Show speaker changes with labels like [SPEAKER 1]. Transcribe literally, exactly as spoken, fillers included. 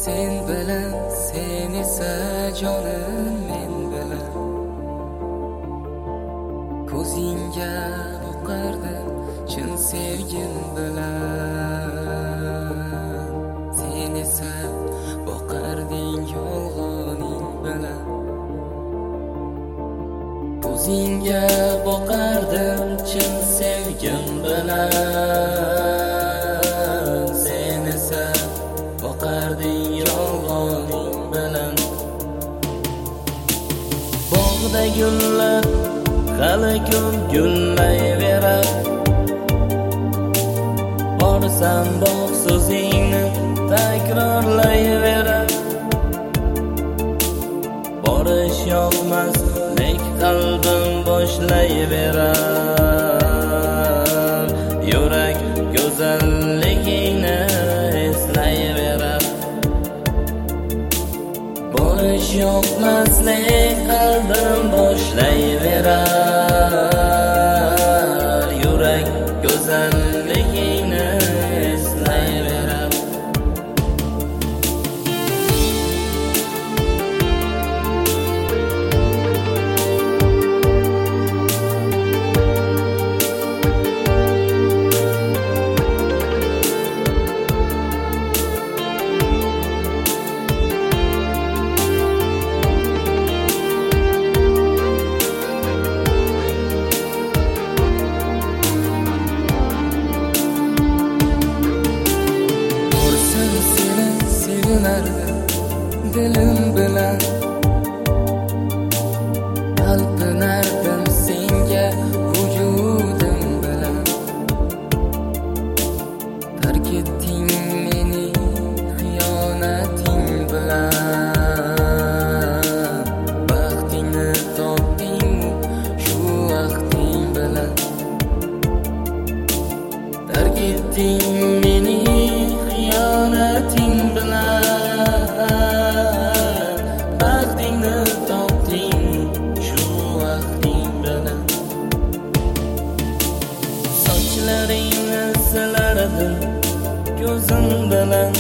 [SPEAKER 1] Sen bilan, sen esa jonim men bilan. Ko'zingga boqardim chin sevgim bilan. Sen esa boqarding yolg'oning bilan. Ko'zingga boqardim chin sevgim bilan. Sen esa boqarding yolg'oning bilan. Bog'da gullar hali ko'p gullayverar. Borsam bog' so'zingni takrorlayverar. Borish yoqmas lek qalbim boshlayverar. Yurak go'zalligingni eslayverar. Borish yoqmas lek qalbim boshlayverar. Yurak go'zalligingni eslayverar. Dilim bilan talpinardim senga vujudim bilan. Tark etding meni xiyonating bilan. Baxtingni topding shu vaqting bilan. Tark etding meni xiyonating bilan. Sochlaringni silardim ko'zim bilan.